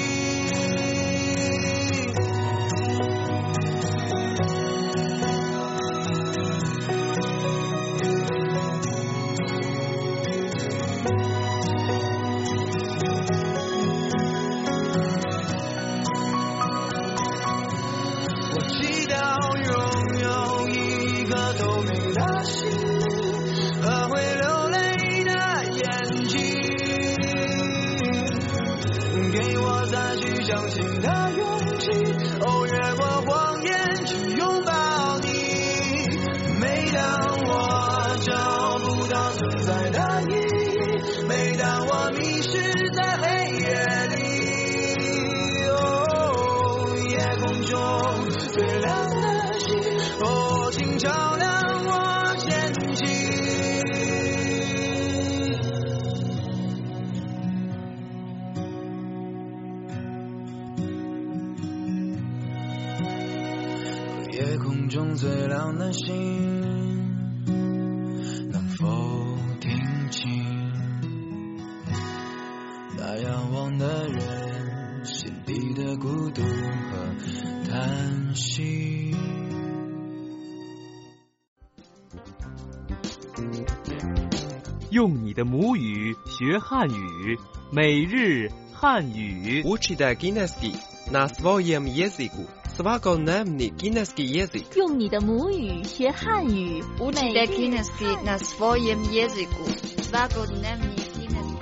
相信的勇气，哦，越过谎言去拥抱你。每当我找不到存在的意义，每当我迷失在黑夜里，哦，夜空中最亮的星，哦，请照亮我前行。夜空中最亮的星，能否听清那仰望的人心底的孤独和叹息？ 用你的母语学汉语，每日汉语。 Учите кінеський на своєму язику. Svakodnevний кінеський язик. 用你的母语学汉语， Учите кінеський на своєму язику. Svakodnevний кінеський язик.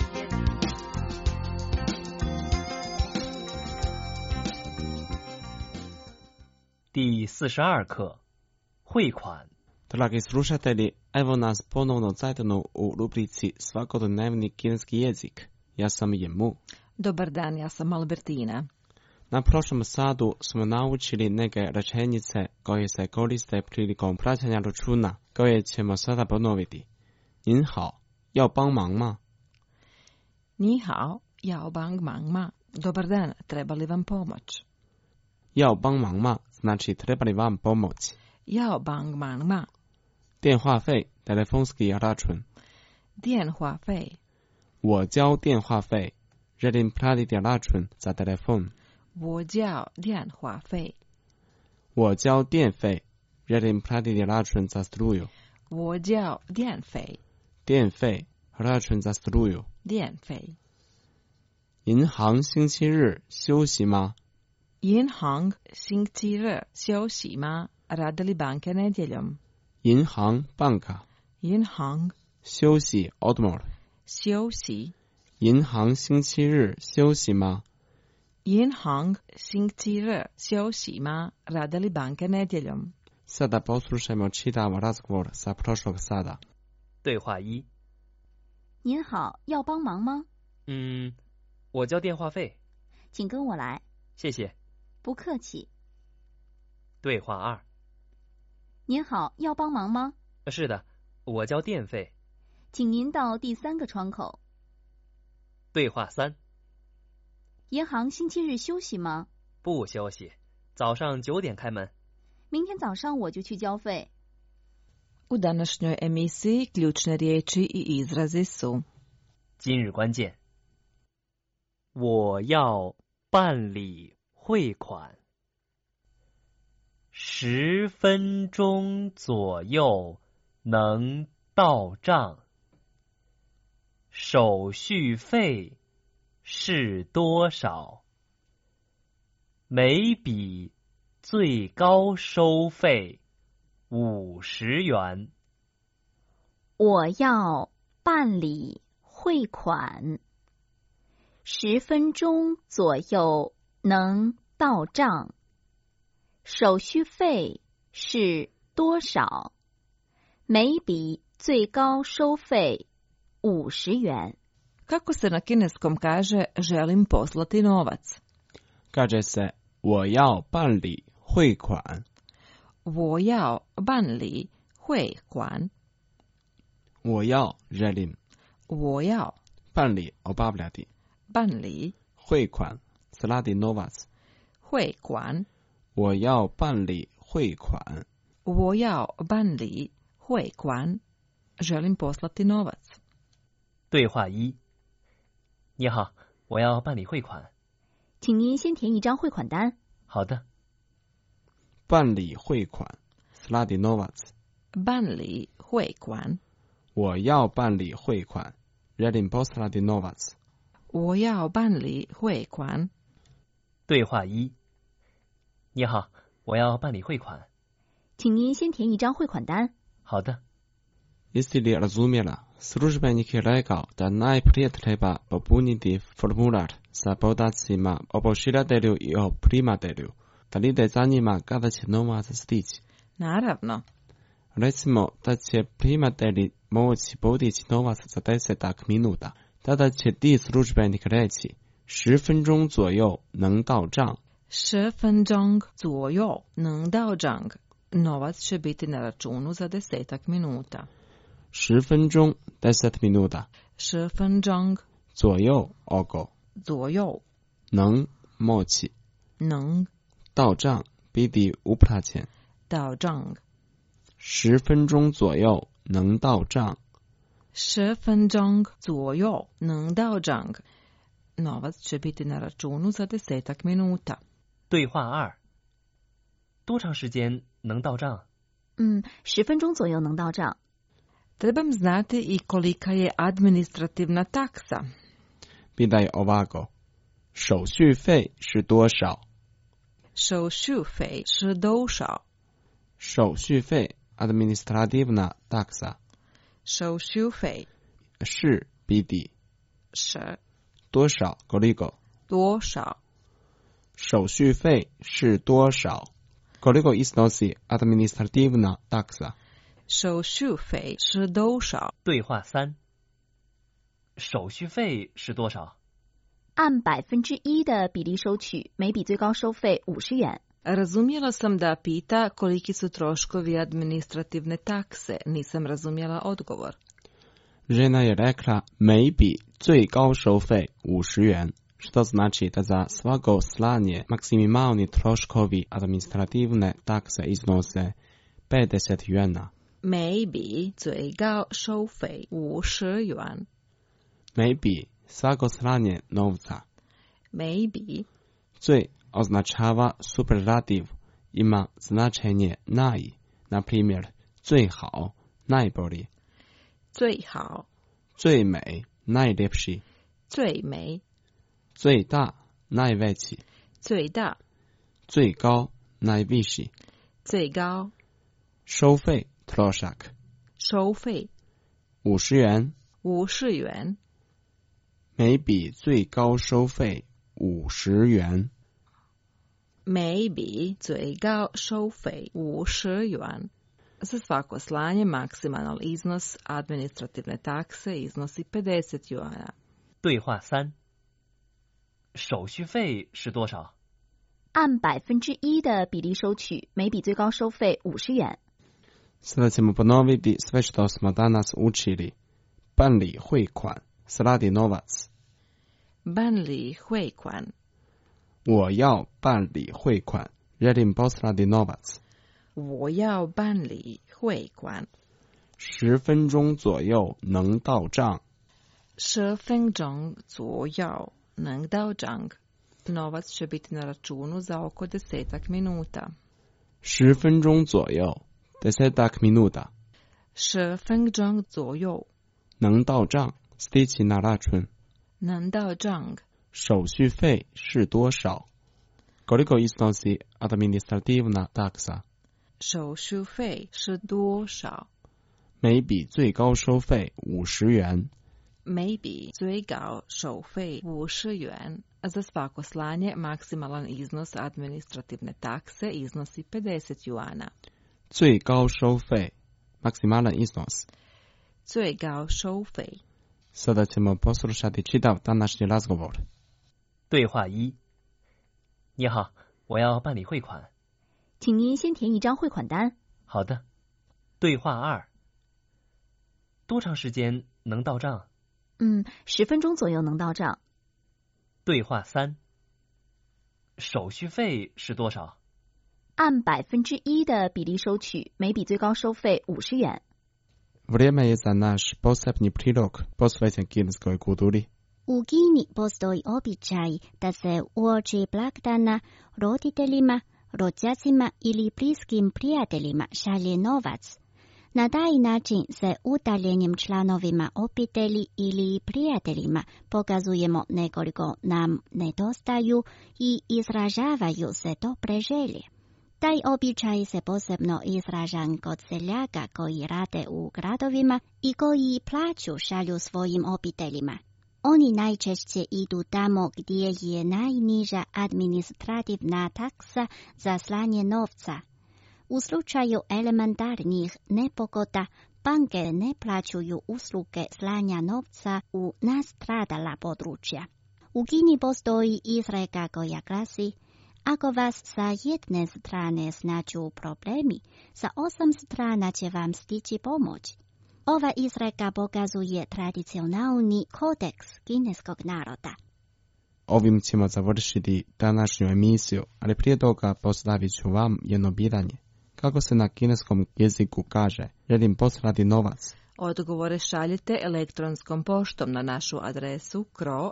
第42课，汇款。 Dragi slušatelji, evo nas ponovno zajedno u rubrici Svakodnevni kineski jezik. Ja sam Jemu. Dobar dan, ja sam Albertina. Na prošlom satu smo naučili neke rečenice koje se koriste prilikom praćenja računa, koje ćemo sada ponoviti. 您好，要帮忙吗？ Ni hao, jao bang mang ma. Dobar dan, treba li vam pomoć? 要帮忙吗 znači treba li vam pomoć? Jao bang mang ma. 电话费 telefonski račun. 电话费。 我交电话费 želim platiti račun za telefon. 我交电话费。 我交电费 želim platiti račun za struju. 我交电费。 电费 račun za struju. 电费。 银行星期日休息吗？ 银行星期日休息吗？ Rade li banke nedjeljom? 银行 banka. 银行休息 odmor. 休息。 银行星期日休息吗？ 银行星期日休息吗？ Rade li banke nedjeljom? Sada poslušajmo čitav razgovor sa prošlog sada. 对话一： 您好，要帮忙吗？ 我交电话费。 请跟我来。 谢谢。 不客气。 对话2。 您好，要帮忙吗？ 是的，我交电费。 请您到第3个窗口。 对话3。 银行星期日休息吗？ 不休息，早上9点开门。 明天早上我就去交费。 U današnjoj emisiji ključne riječi i izrazi su 今日关键：我要办理汇款，10分钟左右能到账。手续费是多少？每笔最高收费50元。 我要办理汇款，10分钟左右能到账。手续费是多少？每笔最高收费50元。 Kako se na kineskom kaže želim poslati novac? Kaže se 我要办理汇款。 我要办理汇款。 我要 želim。 我要办理 obavljati。 办理汇款 slati novac。 汇款。 我要办理汇款。 我要办理汇款。želim poslati novac。 对话1。你好，我要办理汇款。 请您先填一张汇款单。 好的。 办理汇款 slati novac。 办理汇款。 我要办理汇款 želim poslati novac。 我要办理汇款。 对话1。你好，我要办理汇款。 请您先填一张汇款单。 好的。 Jeste li razumjela? Službenik je rekao da najprije treba popuniti formular sa podacima o pošiljatelju i o primatelju. Da li te zanima kada će novac stići? Naravno. Recimo da će primatelji moći podići novac za 10 minuta. Tada će ti službenik reći 10分钟左右能到账。 10分钟左右能到账。Novac će biti na računu za 10 minuta. 10分钟 10 minuta. 10分钟左右 oko. 左右能 moći. 能到账 biti uplaćen. 到账。 10分钟左右能到账。 10分钟左右能到账。Novac će biti na računu za 10 minuta. 对话2。多长时间能到账 ？10分钟左右能到账。 Trebam znati i kolika je administrativna taksa. Pitaj ovako. 手续费是多少？ 手续费是多少？ 手续费 administrativna taksa。 手续费是 biti。 是多少 koliko？ 多少？ 手续费是多少 ？koliko iznosi administrativna taksa？ 手续费是多少？ 对话3。手续费是多少？ 按1%的比例收取，每笔最高收费50元。 Razumjela sam da pita koliki su troškovi administrativne takse. Nisam razumjela odgovor. Žena je rekla 每笔最高收费50元. Što znači da za svako slanje maksimalni troškovi administrativne takse iznose 50 yuana. 每笔最高收费50元。 每笔 svako slanje novca. 每笔最 označava superlativ, ima značenje naj, na primjer 最好 najbolji. 最好最美 najljepši. 最美最大 najveći. 最大最高 najviši. 最高收费 trošak. 收费 50元 50元。 每笔最高收费50元。 每笔最高收费50元。Za svako slanje maksimalan iznos administrativne takse iznosi 50 juana. 对话3。手续费是多少？ 按1%的比例收取，每笔最高收费50元。 Sada ćemo ponoviti sve što smo danas učili. 办理汇款 slati novac. 办理汇款。 我要办理汇款 želim poslati novac. 我要办理汇款。 10分钟左右能到账。 10分钟左右能到账. Novac će biti na računu za oko 10 minuta. 10分钟左右 10 minuta. 10分钟左右能到账 stići na račun. 能到账. 手续费是多少 Koliko iznosi administrativna taksa? 手续费是多少？ 每笔最高收费50元。 每笔最高收费50元. Za svako slanje maksimalan iznos administrativne takse iznosi 50 juana. 最高收费 maksimalan iznos. 最高收费. Sada ćemo poslušati čitav današnji razgovor. 对话1：你好，我要办理汇款。 请您先填一张汇款单。 好的。对话2：多长时间能到账 ？10分钟左右能到账。 对话3：手续费是多少？ 按1%的比例收取，每笔最高收费50元。 Vrijeme je za naš posebni prilog posvećen kineskoj kulturi. U Kini postoji običaj da se uoči blagdana roditeljima, rođacima ili bliskim prijateljima šalje novac. Na taj način se udaljenim članovima obitelji ili prijateljima pokazujemo nekoliko nam nedostaju i izražavaju se dobre želje. Taj običaj se posebno izražan kod seljaka koji rade u gradovima i koji plaću šalju svojim obiteljima. Oni najčešće idu tamo gdje je najniža administrativna taksa za slanje novca. U slučaju elementarnih nepogoda, banke ne plaćuju usluge slanja novca u nastradala područja. U Kini postoji izreka koja glasi: ako vas sa jedne strane snađu problemi, sa 8 strana će vam stići pomoć. Ova izreka pokazuje tradicionalni kodeks kineskog naroda. Ovim ćemo završiti današnju emisiju, ali prije toga postavit ću vam jedno pitanje. Kako se na kineskom jeziku kaže želim poslati novac? Odgovore šaljite elektronskom poštom na našu adresu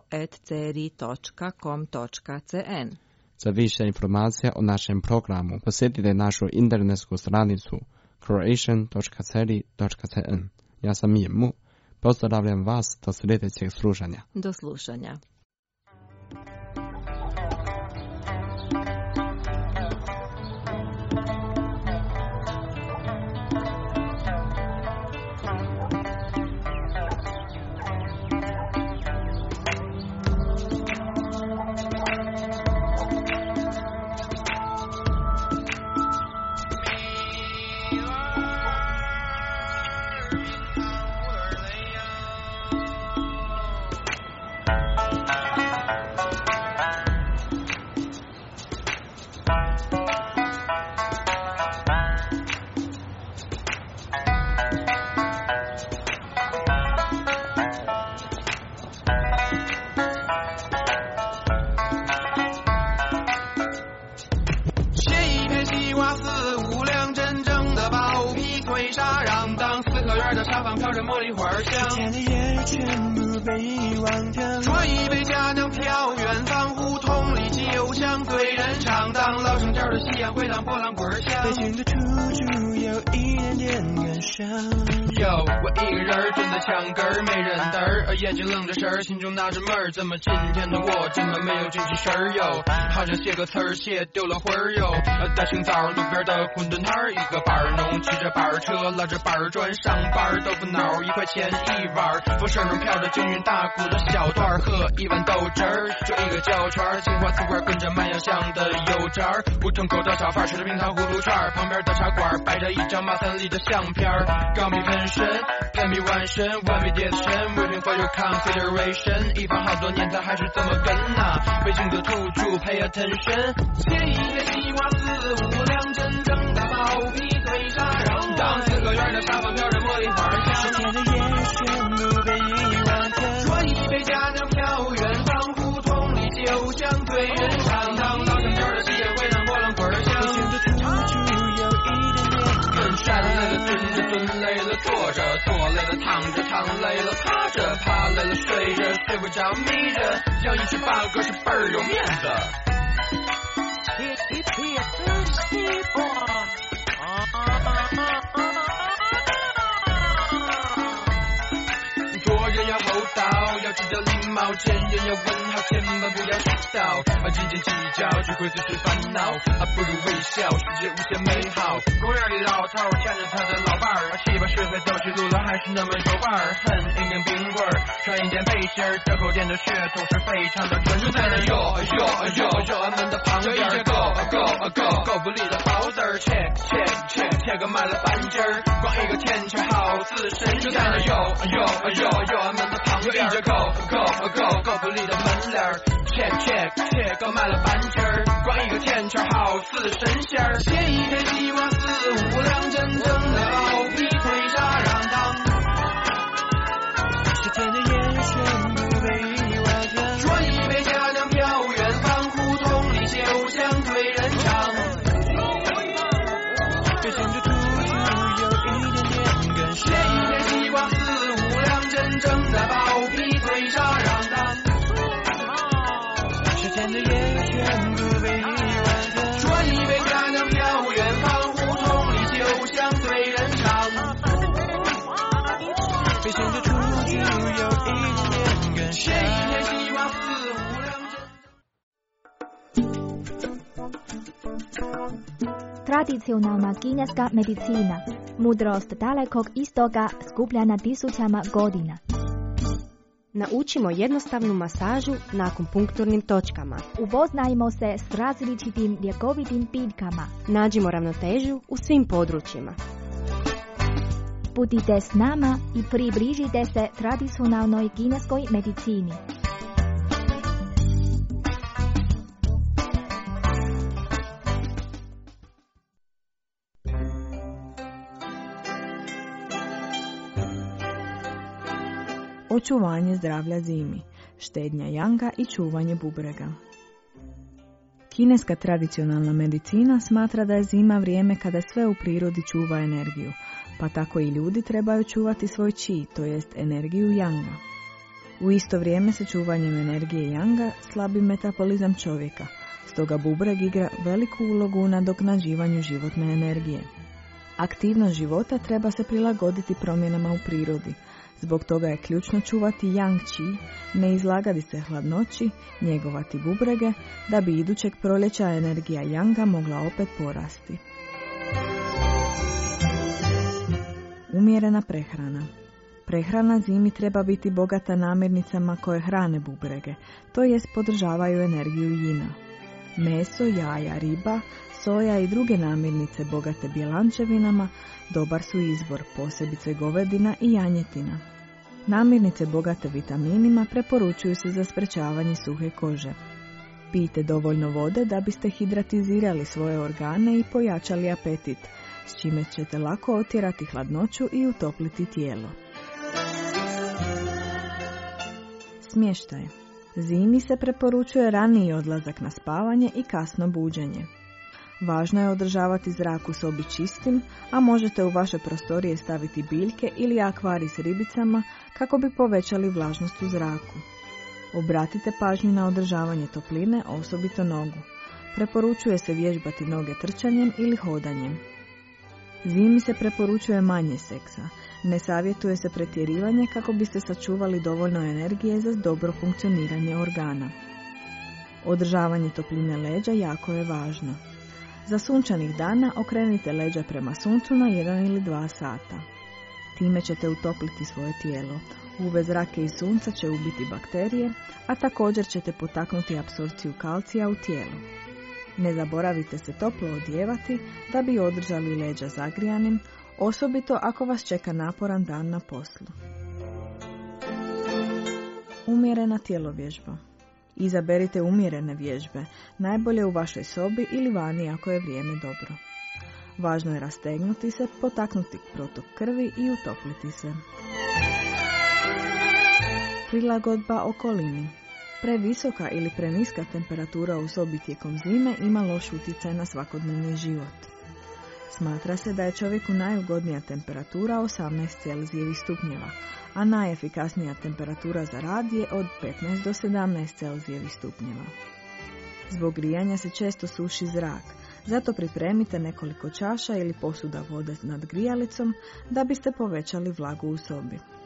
kro@cri.com.cn. Za više informacija o našem programu posjetite našu internetsku stranicu croatian.cri.cn. Ja sam Mimu. Pozdravljam vas do sljedećeg slušanja. Do slušanja. 天的夜全部被遗忘掉，说一杯佳酿飘远方，胡同里酒香醉人肠荡，老城角的夕阳回荡波浪滚响，北京的出租有一点点感伤。哟，我一个人蹲在墙根儿，没人搭儿，眼睛愣着神儿，心中纳着闷儿，怎么今天的我这么没有精气神儿哟？好像写个词儿写丢了魂儿哟。大清早路边的馄饨摊儿，一个板儿农骑着板儿车，拉着板儿砖上班，豆腐脑1块钱一碗，风声中飘着京韵大鼓的小段儿，喝一碗豆汁儿，就一个胶圈，青花瓷罐跟着卖药香的油渣儿，胡同口的小贩吃着冰糖葫芦串儿，旁边的茶馆摆着一张马三立的相片儿， 高密喷身，喷密完身，完美叠身 ，waiting for your consideration。一放好多年，他还是怎么跟呐？北京的土著 pay attention。切一片西瓜4、5两，真正的包皮对沙瓤。当4个圆的沙发飘着茉莉花香。10天的夜旋路被遗忘天。说一杯佳酿飘远方，胡同里酒香醉人肠。当老香蕉的细叶回荡波浪滚香。北京的土著有一点点跟站累了蹲着，蹲累了坐着，坐累了躺着，躺累了趴着，趴累了睡着，睡不着眯着，要一尺8个是倍儿有面子。做人要厚道，要知道礼貌，见人要问好，千万不要迟到。斤斤计较只会自寻烦恼，不如微笑，世界无限美好。公园里老头牵着他的老伴儿，7、8、10岁走起路来还是那么有伴儿。哼，一根冰棍儿，穿一件背心儿，这口店的血统是非常的纯正。在那yo俺们的旁边够不力的包子儿，切个卖了半斤儿，光一个天桥好似神仙。在那yo俺们的旁边够不力的门脸儿，切个卖了半斤儿，光一个天桥好似神仙儿。切一片西瓜4、5两，真正的包皮推沙瓤当。10天的夜旋路被遗忘天。说一杯佳酿飘远方，胡同里酒香醉人肠。北京的土著有一点点跟切一片西瓜4、5两，真正的包皮推沙瓤当。10天的夜旋路被遗忘天。说一杯佳酿飘远方，胡同里酒香醉人肠。北京的土著有一点点跟切一片西瓜4、5两。 Tradicionalna kineska medicina, mudrost dalekog istoga skupljena tisućama godina. Naučimo jednostavnu masažu na akupunkturnim točkama. Upoznajmo se s različitim ljekovitim biljkama. Nađimo ravnotežu u svim područjima. Budite s nama i približite se tradicionalnoj kineskoj medicini. Očuvanje zdravlja zimi, štednja janga i čuvanje bubrega. Kineska tradicionalna medicina smatra da je zima vrijeme kada sve u prirodi čuva energiju, pa tako i ljudi trebaju čuvati svoj chi, to jest energiju janga. U isto vrijeme sa čuvanjem energije janga slabi metabolizam čovjeka, stoga bubreg igra veliku ulogu u nadoknađivanju životne energije. Aktivnost života treba se prilagoditi promjenama u prirodi. Zbog toga je ključno čuvati yang chi, ne izlagati se hladnoći, njegovati bubrege, da bi idućeg proljeća energija janga mogla opet porasti. Umjerena prehrana. Prehrana zimi treba biti bogata namirnicama koje hrane bubrege, to jest podržavaju energiju jina. Meso, jaja, riba, soja i druge namirnice bogate bjelančevinama dobar su izbor, posebice govedina i janjetina. Namirnice bogate vitaminima preporučuju se za sprečavanje suhe kože. Pijte dovoljno vode da biste hidratizirali svoje organe i pojačali apetit, s čime ćete lako otjerati hladnoću i utopliti tijelo. Smještaj. Zimi se preporučuje raniji odlazak na spavanje i kasno buđenje. Važno je održavati zrak u sobi čistim, a možete u vaše prostorije staviti biljke ili akvarij s ribicama kako bi povećali vlažnost u zraku. Obratite pažnju na održavanje topline, osobito nogu. Preporučuje se vježbati noge trčanjem ili hodanjem. Zimi se preporučuje manje seksa. Ne savjetuje se pretjerivanje kako biste sačuvali dovoljno energije za dobro funkcioniranje organa. Održavanje topline leđa jako je važno. Za sunčanih dana okrenite leđa prema suncu na 1 ili 2 sata. Time ćete utopliti svoje tijelo. UV zrake iz sunca će ubiti bakterije, a također ćete potaknuti apsorpciju kalcija u tijelu. Ne zaboravite se toplo odjevati da bi održali leđa zagrijanim, osobito ako vas čeka naporan dan na poslu. Umjerena tjelovježba. Izaberite umjerene vježbe, najbolje u vašoj sobi ili vani ako je vrijeme dobro. Važno je rastegnuti se, potaknuti protok krvi i utopliti se. Prilagodba okolini. Previsoka ili preniska temperatura u sobi tijekom zime ima loš utjecaj na svakodnevni život. Smatra se da je čovjeku najugodnija temperatura 18 Celzijevih stupnjeva, a najefikasnija temperatura za rad je od 15 do 17 Celzijevih stupnjeva. Zbog grijanja se često suši zrak, zato pripremite nekoliko čaša ili posuda vode nad grijalicom da biste povećali vlagu u sobi.